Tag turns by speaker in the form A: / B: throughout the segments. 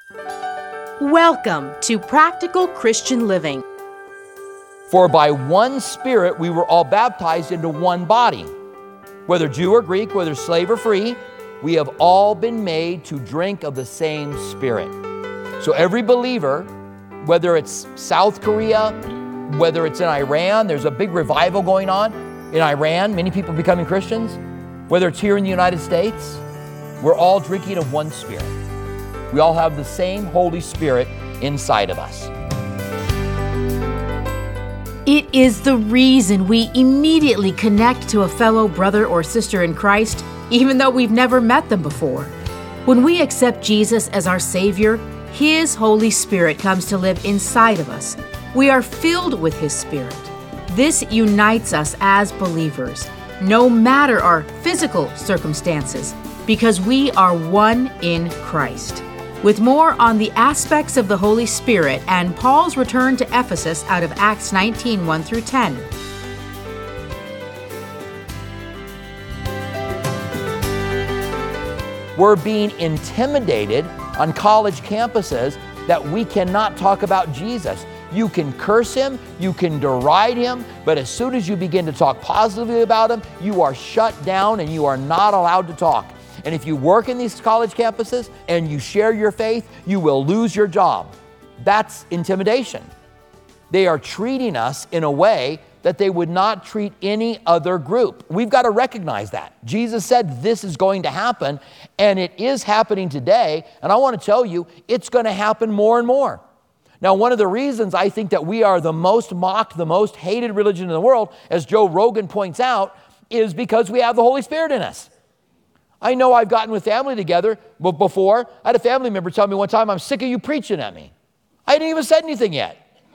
A: Welcome to Practical Christian Living.
B: For by one Spirit we were all baptized into one body. Whether Jew or Greek, whether slave or free, we have all been made to drink of the same Spirit. So every believer, whether it's South Korea, whether it's in Iran, there's a big revival going on in Iran, many people becoming Christians, whether it's here in the United States, we're all drinking of one Spirit. We all have the same Holy Spirit inside of us.
A: It is the reason we immediately connect to a fellow brother or sister in Christ, even though we've never met them before. When we accept Jesus as our Savior, His Holy Spirit comes to live inside of us. We are filled with His Spirit. This unites us as believers, no matter our physical circumstances, because we are one in Christ. With more on the aspects of the Holy Spirit and Paul's return to Ephesus out of Acts 19, 1 through 10.
B: We're being intimidated on college campuses that we cannot talk about Jesus. You can curse Him, you can deride Him, but as soon as you begin to talk positively about Him, you are shut down and you are not allowed to talk. And if you work in these college campuses and you share your faith, you will lose your job. That's intimidation. They are treating us in a way that they would not treat any other group. We've got to recognize that. Jesus said this is going to happen, and it is happening today. And I want to tell you, it's going to happen more and more. Now, one of the reasons I think that we are the most mocked, the most hated religion in the world, as Joe Rogan points out, is because we have the Holy Spirit in us. I know I've gotten with family together before. I had a family member tell me one time, "I'm sick of you preaching at me." I hadn't even said anything yet.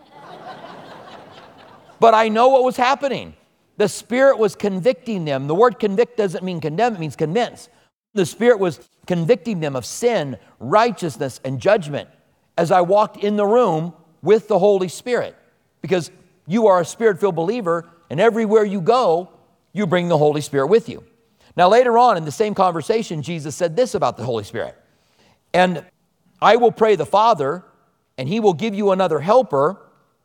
B: But I know what was happening. The Spirit was convicting them. The word convict doesn't mean condemn, it means convince. The Spirit was convicting them of sin, righteousness, and judgment as I walked in the room with the Holy Spirit. Because you are a Spirit-filled believer, and everywhere you go, you bring the Holy Spirit with you. Now, later on in the same conversation, Jesus said this about the Holy Spirit. "And I will pray the Father, and He will give you another helper."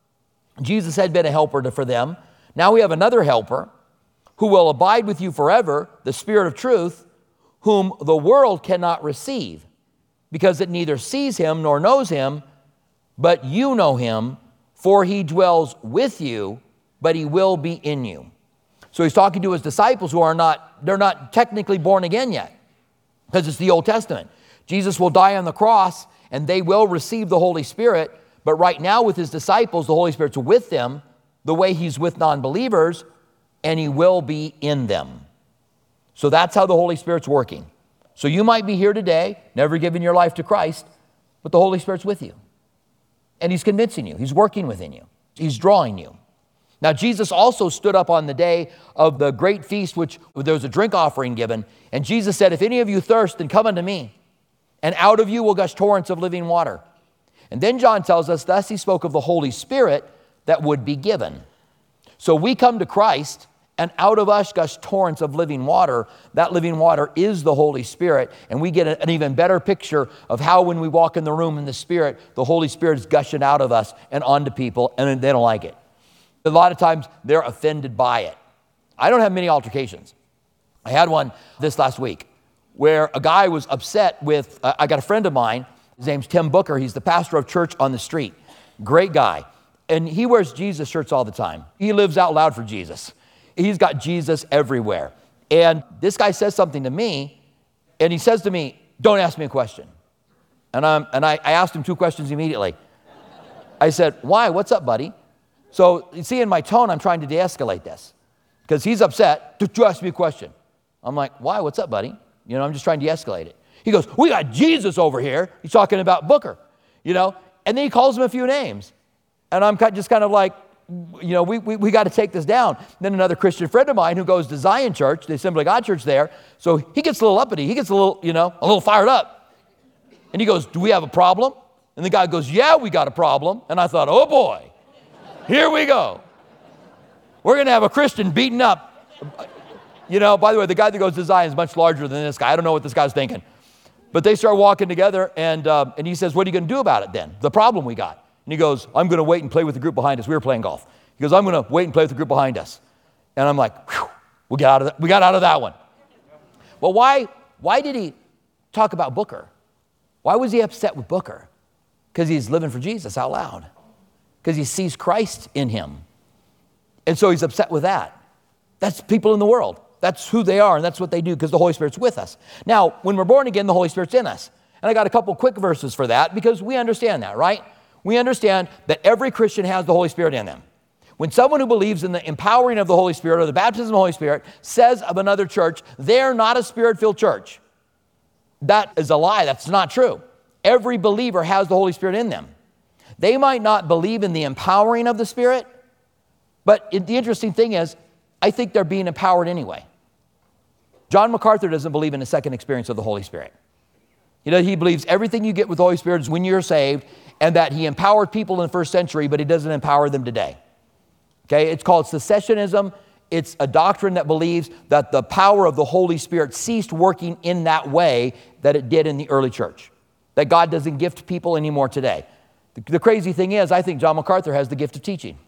B: Jesus had been a helper for them. Now we have another helper who will abide with you forever, the Spirit of truth, whom the world cannot receive, because it neither sees Him nor knows Him, but you know Him, for He dwells with you, but He will be in you. So He's talking to His disciples who they're not technically born again yet, because it's the Old Testament. Jesus will die on the cross, and they will receive the Holy Spirit, but right now with His disciples, the Holy Spirit's with them the way He's with non-believers, and He will be in them. So that's how the Holy Spirit's working. So you might be here today, never given your life to Christ, but the Holy Spirit's with you. And He's convincing you. He's working within you. He's drawing you. Now, Jesus also stood up on the day of the great feast, which there was a drink offering given, and Jesus said, "If any of you thirst, then come unto me, and out of you will gush torrents of living water." And then John tells us, thus He spoke of the Holy Spirit that would be given. So we come to Christ, and out of us gush torrents of living water. That living water is the Holy Spirit, and we get an even better picture of how when we walk in the room in the Spirit, the Holy Spirit is gushing out of us and onto people, and they don't like it. A lot of times they're offended by it. I don't have many altercations. I had one this last week where a guy was upset with, I got a friend of mine, his name's Tim Booker. He's the pastor of church on the street. Great guy. And he wears Jesus shirts all the time. He lives out loud for Jesus. He's got Jesus everywhere. And this guy says something to me, and he says to me, "Don't ask me a question." And I asked him 2 questions immediately. I said, "Why? What's up, buddy?" So you see in my tone, I'm trying to de-escalate this because he's upset. "Did you ask me a question?" I'm like, "Why? What's up, buddy?" I'm just trying to de-escalate it. He goes, "We got Jesus over here." He's talking about Booker, and then he calls him a few names. And I'm just kind of like, we got to take this down. Then another Christian friend of mine who goes to Zion Church, the Assembly of God Church there, so he gets a little uppity. He gets a little fired up. And he goes, "Do we have a problem?" And the guy goes, "Yeah, we got a problem." And I thought, oh boy. Here we go. We're going to have a Christian beaten up. By the way, the guy that goes to Zion is much larger than this guy. I don't know what this guy's thinking. But they start walking together, and he says, what are you going to do about it then? The problem we got. And he goes, I'm going to wait and play with the group behind us. We were playing golf. He goes, I'm going to wait and play with the group behind us. And I'm like, whew, we got out of that one. Well, why did he talk about Booker? Why was he upset with Booker? Because he's living for Jesus out loud. Because he sees Christ in him. And so he's upset with that. That's people in the world. That's who they are, and that's what they do because the Holy Spirit's with us. Now, when we're born again, the Holy Spirit's in us. And I got a couple quick verses for that because we understand that, right? We understand that every Christian has the Holy Spirit in them. When someone who believes in the empowering of the Holy Spirit or the baptism of the Holy Spirit says of another church, they're not a Spirit-filled church. That is a lie. That's not true. Every believer has the Holy Spirit in them. They might not believe in the empowering of the Spirit, but the interesting thing is, I think they're being empowered anyway. John MacArthur doesn't believe in a second experience of the Holy Spirit. He believes everything you get with the Holy Spirit is when you're saved, and that he empowered people in the first century, but he doesn't empower them today. Okay, it's called cessationism. It's a doctrine that believes that the power of the Holy Spirit ceased working in that way that it did in the early church. That God doesn't gift people anymore today. The crazy thing is, I think John MacArthur has the gift of teaching.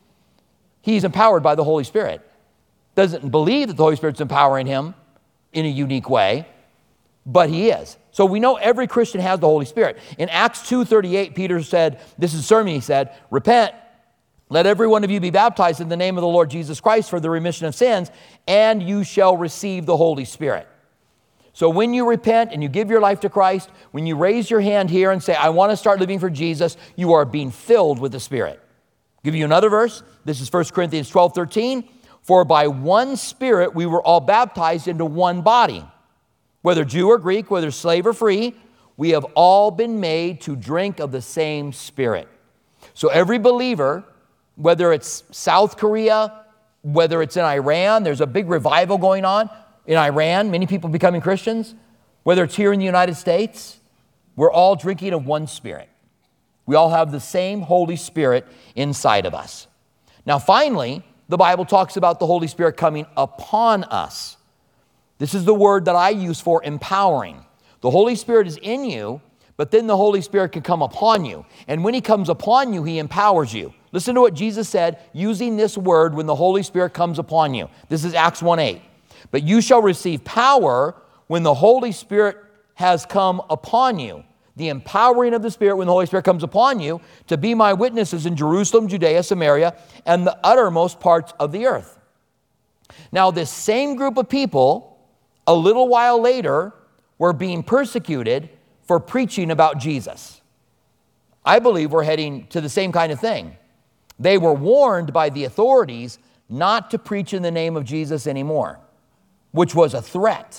B: He's empowered by the Holy Spirit. Doesn't believe that the Holy Spirit's empowering him in a unique way, but he is. So we know every Christian has the Holy Spirit. In Acts 2:38, Peter said, this is a sermon, he said, repent, let every one of you be baptized in the name of the Lord Jesus Christ for the remission of sins, and you shall receive the Holy Spirit. So when you repent and you give your life to Christ, when you raise your hand here and say, I want to start living for Jesus, you are being filled with the Spirit. I'll give you another verse. This is 1 Corinthians 12:13. For by one Spirit we were all baptized into one body. Whether Jew or Greek, whether slave or free, we have all been made to drink of the same Spirit. So every believer, whether it's South Korea, whether it's in Iran, there's a big revival going on in Iran, many people becoming Christians, whether it's here in the United States, we're all drinking of one Spirit. We all have the same Holy Spirit inside of us. Now finally, the Bible talks about the Holy Spirit coming upon us. This is the word that I use for empowering. The Holy Spirit is in you, but then the Holy Spirit can come upon you. And when he comes upon you, he empowers you. Listen to what Jesus said using this word when the Holy Spirit comes upon you. This is Acts 1:8. But you shall receive power when the Holy Spirit has come upon you. The empowering of the Spirit when the Holy Spirit comes upon you to be my witnesses in Jerusalem, Judea, Samaria, and the uttermost parts of the earth. Now, this same group of people, a little while later, were being persecuted for preaching about Jesus. I believe we're heading to the same kind of thing. They were warned by the authorities not to preach in the name of Jesus anymore, which was a threat.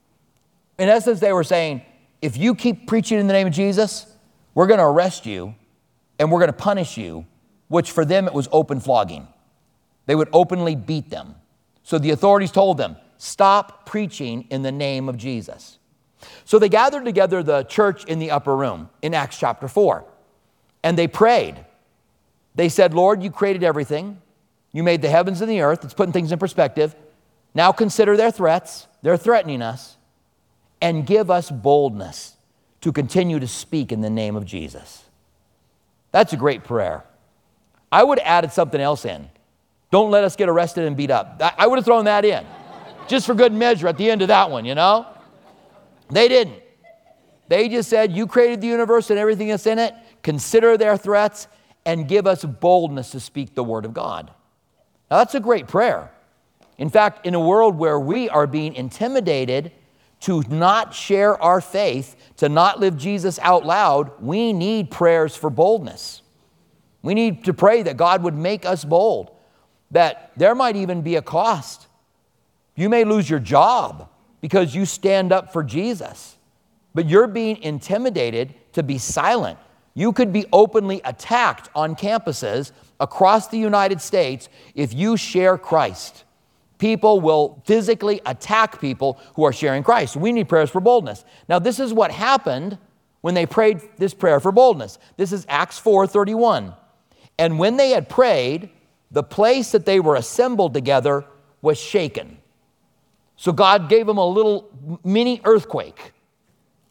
B: In essence, they were saying, if you keep preaching in the name of Jesus, we're going to arrest you and we're going to punish you, which for them it was open flogging. They would openly beat them. So the authorities told them, stop preaching in the name of Jesus. So they gathered together the church in the upper room in Acts chapter 4, and they prayed. They said, Lord, you created everything. You made the heavens and the earth. It's putting things in perspective. Now consider their threats. They're threatening us. And give us boldness to continue to speak in the name of Jesus. That's a great prayer. I would have added something else in. Don't let us get arrested and beat up. I would have thrown that in, just for good measure at the end of that one, you know? They didn't. They just said, you created the universe and everything that's in it. Consider their threats and give us boldness to speak the word of God. Now, that's a great prayer. In fact, in a world where we are being intimidated to not share our faith, to not live Jesus out loud, we need prayers for boldness. We need to pray that God would make us bold, that there might even be a cost. You may lose your job because you stand up for Jesus, but you're being intimidated to be silent. You could be openly attacked on campuses across the United States if you share Christ. People will physically attack people who are sharing Christ. We need prayers for boldness. Now, this is what happened when they prayed this prayer for boldness. This is Acts 4:31. And when they had prayed, the place that they were assembled together was shaken. So God gave them a little mini earthquake.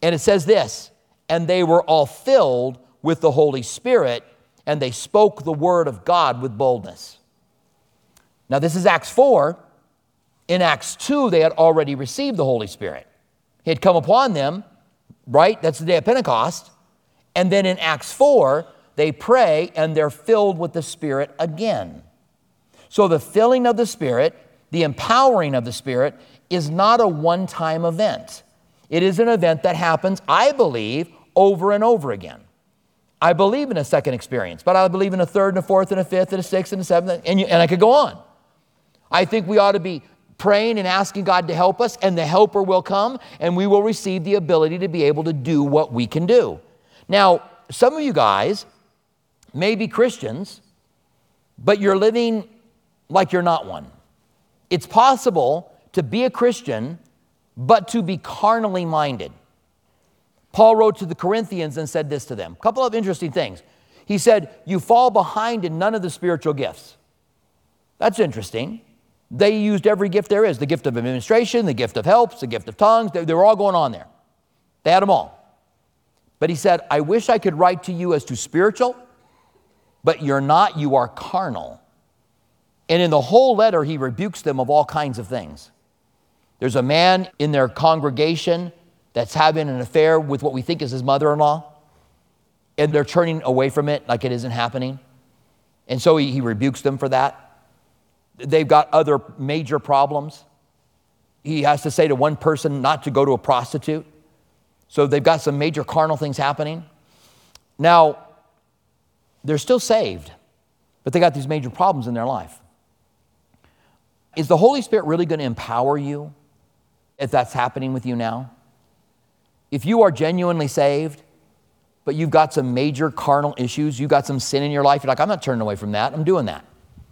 B: And it says this, and they were all filled with the Holy Spirit, and they spoke the word of God with boldness. Now this is Acts 4. In Acts 2, they had already received the Holy Spirit. He had come upon them, right? That's the day of Pentecost. And then in Acts 4, they pray and they're filled with the Spirit again. So the filling of the Spirit, the empowering of the Spirit, is not a one-time event. It is an event that happens, I believe, over and over again. I believe in a second experience, but I believe in a third and a fourth and a fifth and a sixth and a seventh, and I could go on. I think we ought to be praying and asking God to help us, and the helper will come, and we will receive the ability to be able to do what we can do. Now, some of you guys may be Christians, but you're living like you're not one. It's possible to be a Christian, but to be carnally minded. Paul wrote to the Corinthians and said this to them. A couple of interesting things. He said, you fall behind in none of the spiritual gifts. That's interesting. They used every gift there is. The gift of administration, the gift of helps, the gift of tongues. They were all going on there. They had them all. But he said, I wish I could write to you as to spiritual, but you're not, you are carnal. And in the whole letter, he rebukes them of all kinds of things. There's a man in their congregation that's having an affair with what we think is his mother-in-law, and they're turning away from it like it isn't happening. And so he rebukes them for that. They've got other major problems. He has to say to one person not to go to a prostitute. So they've got some major carnal things happening. Now, they're still saved, but they got these major problems in their life. Is the Holy Spirit really going to empower you if that's happening with you now? If you are genuinely saved, but you've got some major carnal issues, you've got some sin in your life, you're like, I'm not turning away from that, I'm doing that.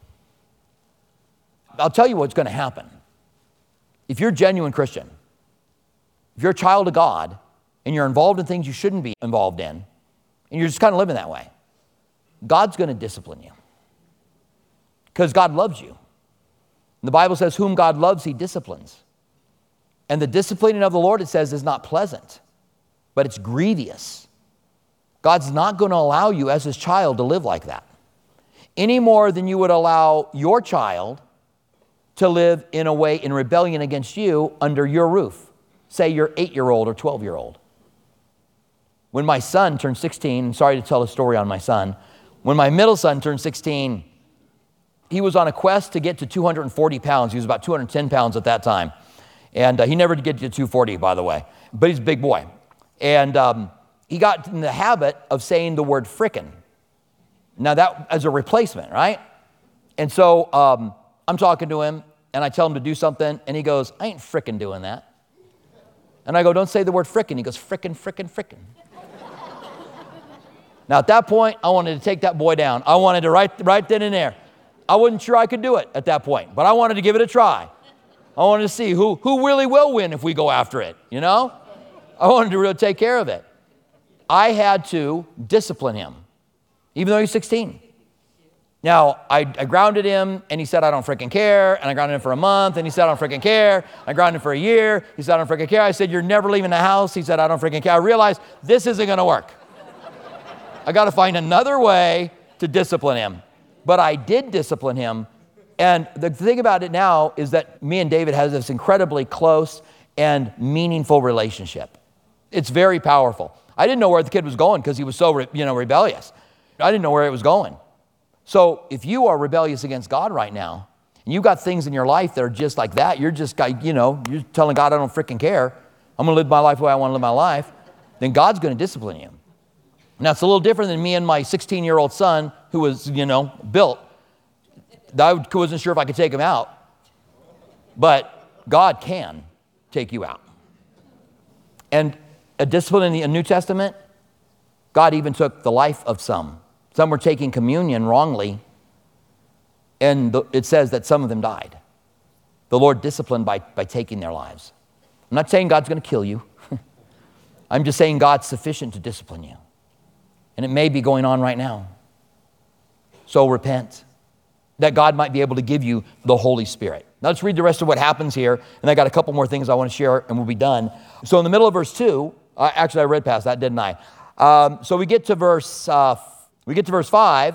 B: I'll tell you what's going to happen. If you're a genuine Christian, if you're a child of God, and you're involved in things you shouldn't be involved in, and you're just kind of living that way, God's going to discipline you. Because God loves you. And the Bible says, whom God loves, he disciplines. And the disciplining of the Lord, it says, is not pleasant, but it's grievous. God's not going to allow you as his child to live like that, any more than you would allow your child to live in a way in rebellion against you under your roof. Say your 8-year-old or 12-year-old. When my son turned 16, and sorry to tell a story on my son, when my middle son turned 16, he was on a quest to get to 240 pounds. He was about 210 pounds at that time. And he never did get to 240, by the way. But he's a big boy. And he got in the habit of saying the word frickin'. Now that as a replacement, right? And so I'm talking to him, and I tell him to do something, and he goes, I ain't frickin' doing that. And I go, don't say the word frickin'. He goes, frickin', frickin', frickin'. Now at that point, I wanted to take that boy down. I wanted to right then and there. I wasn't sure I could do it at that point, but I wanted to give it a try. I wanted to see who really will win if we go after it, you know? I wanted to really take care of it. I had to discipline him, even though he's 16. Now, I grounded him, and he said, I don't freaking care. And I grounded him for a month, and he said, I don't freaking care. I grounded him for a year. He said, I don't freaking care. I said, you're never leaving the house. He said, I don't freaking care. I realized this isn't going to work. I got to find another way to discipline him. But I did discipline him. And the thing about it now is that me and David have this incredibly close and meaningful relationship. It's very powerful. I didn't know where the kid was going because he was so rebellious. I didn't know where it was going. So if you are rebellious against God right now, and you've got things in your life that are just like that, you're just, you're telling God, I don't freaking care. I'm going to live my life the way I want to live my life. Then God's going to discipline you. Now, it's a little different than me and my 16-year-old son who was, built. I wasn't sure if I could take him out. But God can take you out. And a discipline in the New Testament, God even took the life of some. Some were taking communion wrongly, and it says that some of them died. The Lord disciplined by taking their lives. I'm not saying God's going to kill you. I'm just saying God's sufficient to discipline you. And it may be going on right now. So repent, that God might be able to give you the Holy Spirit. Now let's read the rest of what happens here, and I got a couple more things I want to share, and we'll be done. So in the middle of verse 2, Actually, I read past that, didn't I? So we get to verse 5.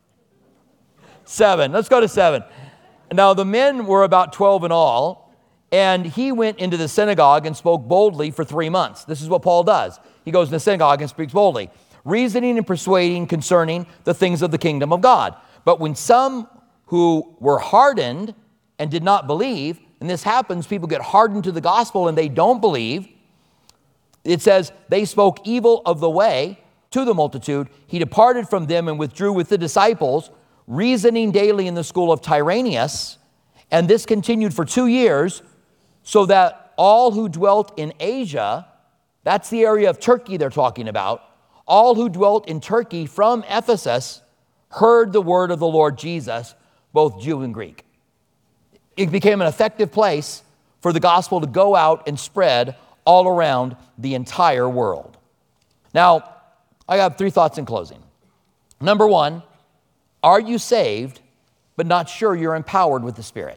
B: 7. Let's go to 7. Now the men were about 12 in all, and he went into the synagogue and spoke boldly for 3 months. This is what Paul does. He goes in the synagogue and speaks boldly, reasoning and persuading concerning the things of the kingdom of God. But when some who were hardened and did not believe, and this happens, people get hardened to the gospel and they don't believe, it says, they spoke evil of the way to the multitude. He departed from them and withdrew with the disciples, reasoning daily in the school of Tyrannus. And this continued for 2 years, so that all who dwelt in Asia, that's the area of Turkey they're talking about, all who dwelt in Turkey from Ephesus heard the word of the Lord Jesus, both Jew and Greek. It became an effective place for the gospel to go out and spread all around the entire world. Now, I have 3 thoughts in closing. Number 1, are you saved but not sure you're empowered with the Spirit?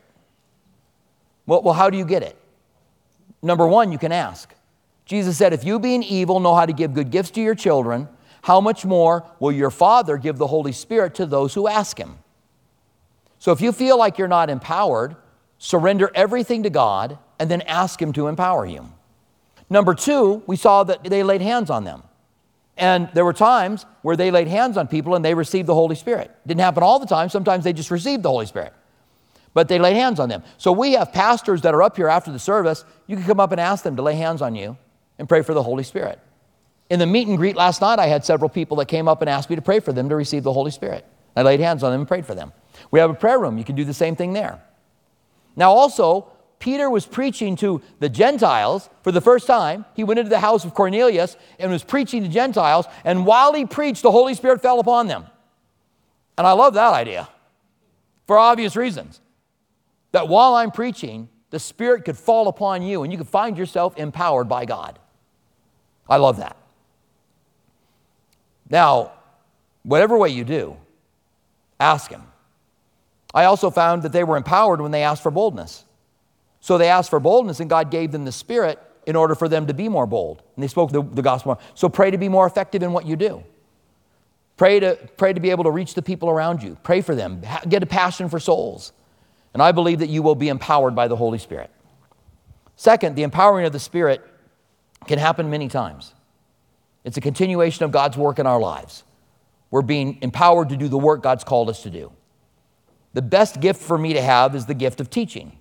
B: Well, how do you get it? Number 1, you can ask. Jesus said, if you being evil know how to give good gifts to your children, how much more will your Father give the Holy Spirit to those who ask Him? So if you feel like you're not empowered, surrender everything to God and then ask Him to empower you. Number 2, we saw that they laid hands on them. And there were times where they laid hands on people and they received the Holy Spirit. Didn't happen all the time. Sometimes they just received the Holy Spirit. But they laid hands on them. So we have pastors that are up here after the service. You can come up and ask them to lay hands on you and pray for the Holy Spirit. In the meet and greet last night, I had several people that came up and asked me to pray for them to receive the Holy Spirit. I laid hands on them and prayed for them. We have a prayer room. You can do the same thing there. Now also, Peter was preaching to the Gentiles for the first time. He went into the house of Cornelius and was preaching to Gentiles. And while he preached, the Holy Spirit fell upon them. And I love that idea for obvious reasons. That while I'm preaching, the Spirit could fall upon you and you could find yourself empowered by God. I love that. Now, whatever way you do, ask Him. I also found that they were empowered when they asked for boldness. So they asked for boldness and God gave them the Spirit in order for them to be more bold. And they spoke the gospel more. So pray to be more effective in what you do. Pray to be able to reach the people around you. Pray for them. Get a passion for souls. And I believe that you will be empowered by the Holy Spirit. Second, the empowering of the Spirit can happen many times. It's a continuation of God's work in our lives. We're being empowered to do the work God's called us to do. The best gift for me to have is the gift of teaching.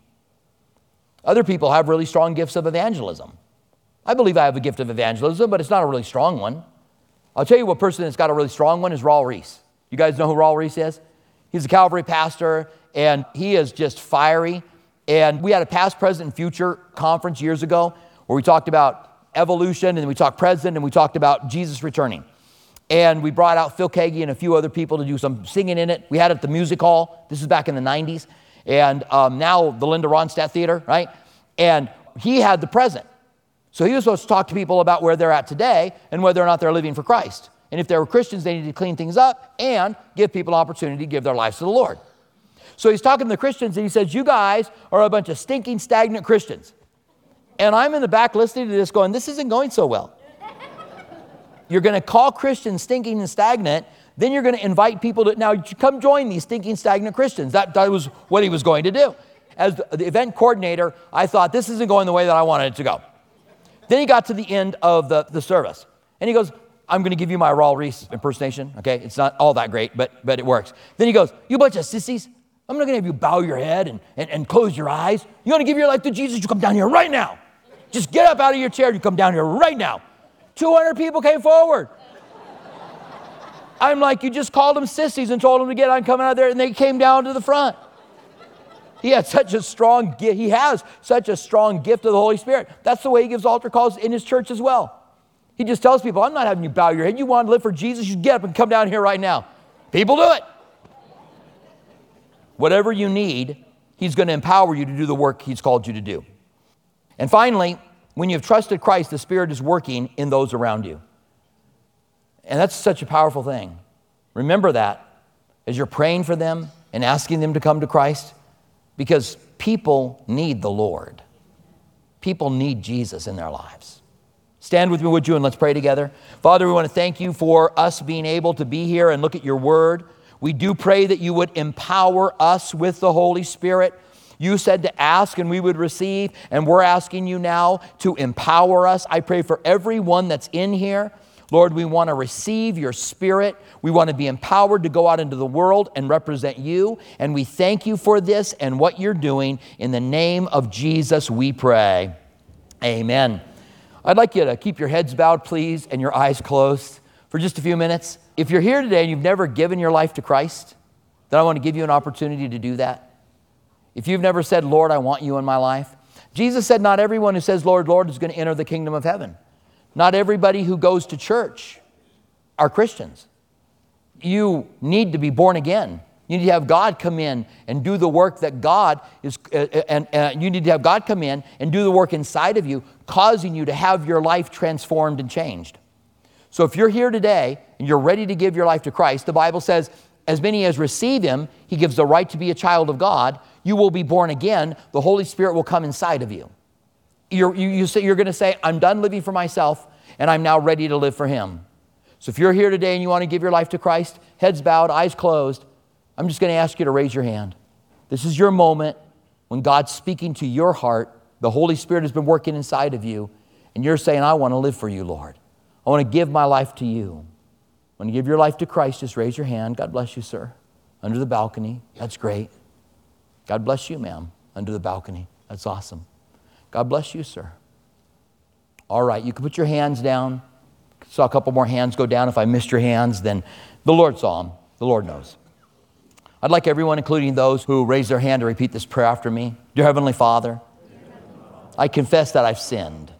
B: Other people have really strong gifts of evangelism. I believe I have a gift of evangelism, but it's not a really strong one. I'll tell you what person that's got a really strong one is Raul Reese. You guys know who Raul Reese is? He's a Calvary pastor, and he is just fiery. And we had a past, present, and future conference years ago where we talked about evolution, and we talked present, and we talked about Jesus returning. And we brought out Phil Keaggy and a few other people to do some singing in it. We had it at the music hall. This is back in the 90s. And now the Linda Ronstadt Theater, right? And he had the present. So he was supposed to talk to people about where they're at today and whether or not they're living for Christ. And if they were Christians, they needed to clean things up and give people an opportunity to give their lives to the Lord. So he's talking to the Christians and he says, you guys are a bunch of stinking, stagnant Christians. And I'm in the back listening to this going, this isn't going so well. You're going to call Christians stinking and stagnant. Then you're going to invite people to, now come join these stinking, stagnant Christians. That was what he was going to do. As the event coordinator, I thought this isn't going the way that I wanted it to go. Then he got to the end of the service. And he goes, I'm going to give you my Raul Reese impersonation. Okay, it's not all that great, but it works. Then he goes, you bunch of sissies. I'm not going to have you bow your head and close your eyes. You want to give your life to Jesus? You come down here right now. Just get up out of your chair and you come down here right now. 200 people came forward. I'm like, you just called them sissies and told them to get on coming out there, and they came down to the front. He has such a strong gift of the Holy Spirit. That's the way he gives altar calls in his church as well. He just tells people, I'm not having you bow your head. You want to live for Jesus, you get up and come down here right now. People do it. Whatever you need, he's going to empower you to do the work he's called you to do. And finally, when you've trusted Christ, the Spirit is working in those around you. And that's such a powerful thing. Remember that as you're praying for them and asking them to come to Christ, because people need the Lord. People need Jesus in their lives. Stand with me, would you, and let's pray together. Father, we want to thank you for us being able to be here and look at your word. We do pray that you would empower us with the Holy Spirit. You said to ask and we would receive, and we're asking you now to empower us. I pray for everyone that's in here. Lord, we want to receive your Spirit. We want to be empowered to go out into the world and represent you. And we thank you for this and what you're doing. In the name of Jesus, we pray. Amen. I'd like you to keep your heads bowed, please, and your eyes closed for just a few minutes. If you're here today and you've never given your life to Christ, then I want to give you an opportunity to do that. If you've never said, Lord, I want you in my life. Jesus said, not everyone who says, Lord, Lord, is going to enter the kingdom of heaven. Not everybody who goes to church are Christians. You need to be born again. You need to have God come in and do the work that God is, you need to have God come in and do the work inside of you, causing you to have your life transformed and changed. So if you're here today and you're ready to give your life to Christ, the Bible says, as many as receive him, he gives the right to be a child of God. You will be born again. The Holy Spirit will come inside of you. You're going to say, I'm done living for myself, and I'm now ready to live for him. So if you're here today and you want to give your life to Christ, heads bowed, eyes closed, I'm just going to ask you to raise your hand. This is your moment when God's speaking to your heart. The Holy Spirit has been working inside of you, and you're saying, I want to live for you, Lord. I want to give my life to you. When you give your life to Christ, just raise your hand. God bless you, sir. Under the balcony. That's great. God bless you, ma'am. Under the balcony. That's awesome. God bless you, sir. All right, you can put your hands down. Saw a couple more hands go down. If I missed your hands, then the Lord saw them. The Lord knows. I'd like everyone, including those who raise their hand, to repeat this prayer after me. Dear Heavenly Father, I confess that I've sinned,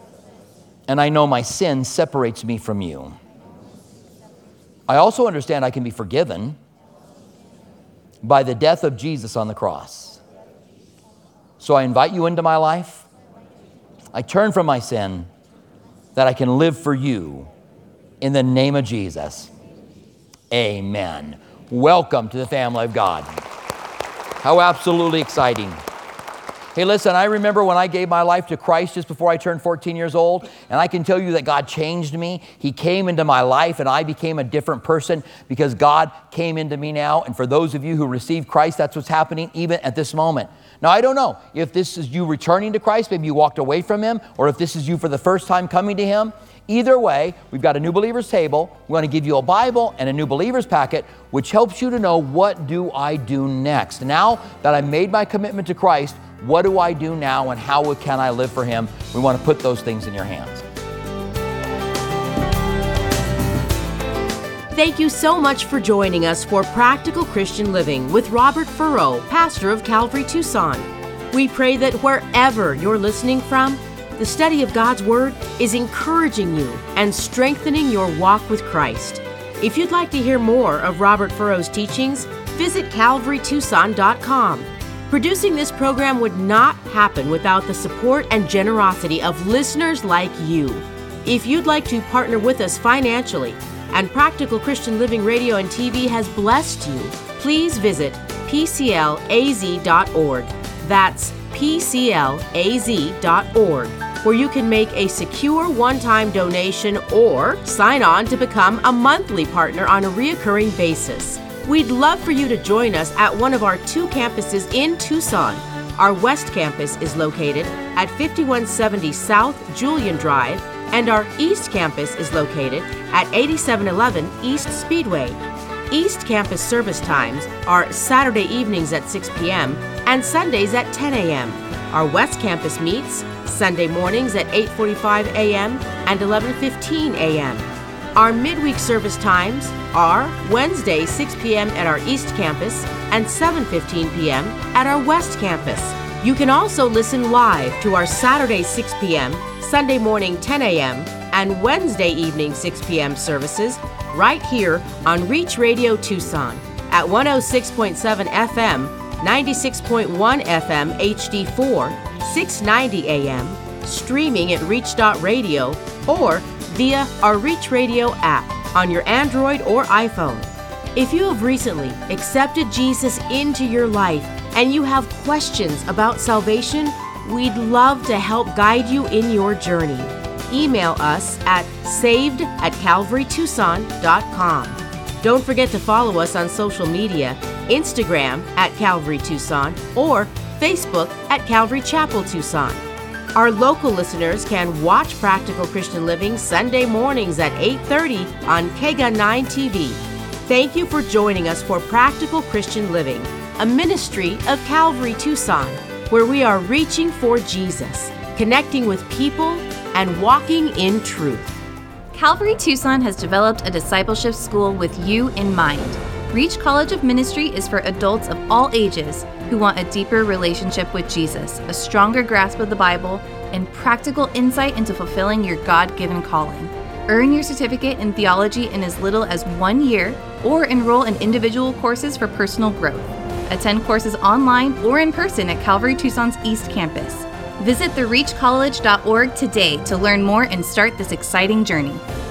B: and I know my sin separates me from you. I also understand I can be forgiven by the death of Jesus on the cross. So I invite you into my life. I turn from my sin that I can live for you in the name of Jesus. Amen. Welcome to the family of God. How absolutely exciting. Hey, listen, I remember when I gave my life to Christ just before I turned 14 years old, and I can tell you that God changed me. He came into my life, and I became a different person because God came into me now. And for those of you who received Christ, that's what's happening even at this moment. Now, I don't know if this is you returning to Christ, maybe you walked away from him, or if this is you for the first time coming to him. Either way, we've got a New Believers table. We want to give you a Bible and a New Believers packet, which helps you to know, what do I do next? Now that I made my commitment to Christ, what do I do now, and how can I live for him? We want to put those things in your hands.
A: Thank you so much for joining us for Practical Christian Living with Robert Furrow, pastor of Calvary Tucson. We pray that wherever you're listening from, the study of God's Word is encouraging you and strengthening your walk with Christ. If you'd like to hear more of Robert Furrow's teachings, visit calvarytucson.com. Producing this program would not happen without the support and generosity of listeners like you. If you'd like to partner with us financially, and Practical Christian Living Radio and TV has blessed you, please visit pclaz.org. That's pclaz.org, where you can make a secure one-time donation or sign on to become a monthly partner on a reoccurring basis. We'd love for you to join us at one of our 2 campuses in Tucson. Our West Campus is located at 5170 South Julian Drive, and our East Campus is located at 8711 East Speedway. East Campus service times are Saturday evenings at 6 p.m. and Sundays at 10 a.m. Our West Campus meets Sunday mornings at 8:45 a.m. and 11:15 a.m. Our midweek service times are Wednesday 6 p.m. at our East Campus and 7:15 p.m. at our West Campus. You can also listen live to our Saturday 6 p.m., Sunday morning 10 a.m., and Wednesday evening 6 p.m. services right here on Reach Radio Tucson at 106.7 FM, 96.1 FM HD4, 690 AM, streaming at reach.radio, or via our Reach Radio app on your Android or iPhone. If you have recently accepted Jesus into your life and you have questions about salvation, we'd love to help guide you in your journey. email us at saved@calvarytucson.com. Don't forget to follow us on social media, Instagram at Calvary Tucson or Facebook at Calvary Chapel Tucson. Our local listeners can watch Practical Christian Living Sunday mornings at 8:30 on KGUN 9 TV. Thank you for joining us for Practical Christian Living, a ministry of Calvary Tucson, where we are reaching for Jesus, connecting with people, and walking in truth.
C: Calvary Tucson has developed a discipleship school with you in mind. Reach College of Ministry is for adults of all ages who want a deeper relationship with Jesus, a stronger grasp of the Bible, and practical insight into fulfilling your God-given calling. Earn your certificate in theology in as little as 1 year, or enroll in individual courses for personal growth. Attend courses online or in person at Calvary Tucson's East Campus. Visit thereachcollege.org today to learn more and start this exciting journey.